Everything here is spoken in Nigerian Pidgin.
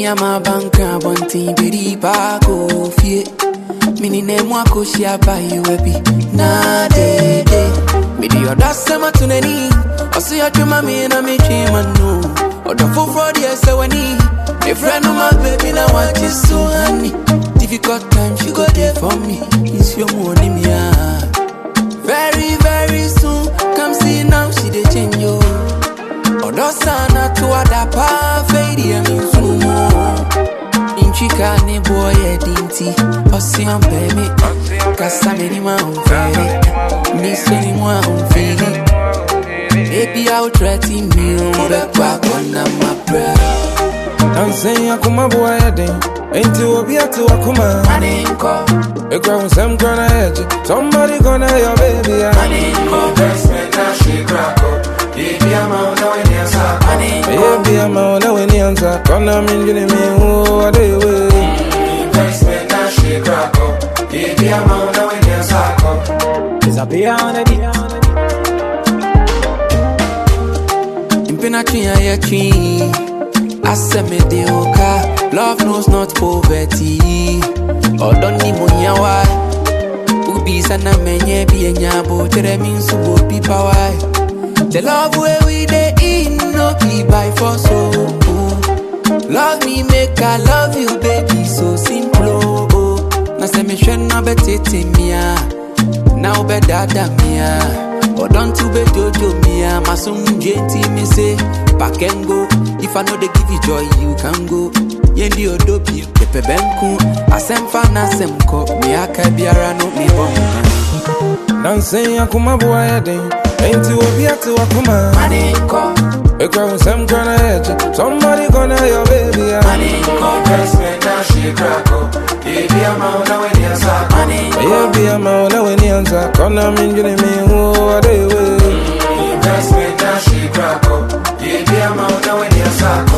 me and my banker, bunting, baby, Paco, fie. Meaning, name wako share by you, baby. Na day. Me the other summer to the knee. I see your dream, me and me dream, and no. Or the full fraud, yes, so when he. My friend of my baby, now what is so honey. Difficult time, she go there for me. It's your money, me, Very, very soon, come see now, she dey change you. Odo sana to adapa, fade and sumo. Inchika ni boy edinti, osi baby. Kasa me ni ma unferi, miso ni mwa unferi. Baby out threatening me, ubekwa kona my prayer. I'm saying akuma boy edin, ain't you obi atu akuma. Aninko, a ground some gonna edge, somebody gonna your baby. Aninko, best man now she crack up. Baby I'm out now in your sack. Baby I'm out now in your sack. Gonna mean you me who are they way. Best man now she crack up. Baby I'm out now in your sack. Is a beyond the Impina tree and your tree. I said me de oka, love knows not poverty. Or don't need money why. Ubi sana menye bi enyabo, tere min subo pi pawai. The love where we dey in no be by force so. Love me make I love you baby so simple. Na se me shwe na betete mia, now be dada mia. Or don't to be jojo mia, masum jenti me say, pack and go. If I know they give you joy, you can go. Yendi odobi, pepe benku. Asem fana semko, mi akabiara no mi bom. Dancing akuma boy edin, ain't you obi atu akuma. Aninko, a ground some gonna edge, somebody gonna your baby. Aninko, best man now she crack up. Baby I'm out now in your sack. Baby I'm out now in your sack. Gonna mean you me who are they way. Best man now she crack up. Baby I'm out now in your sack.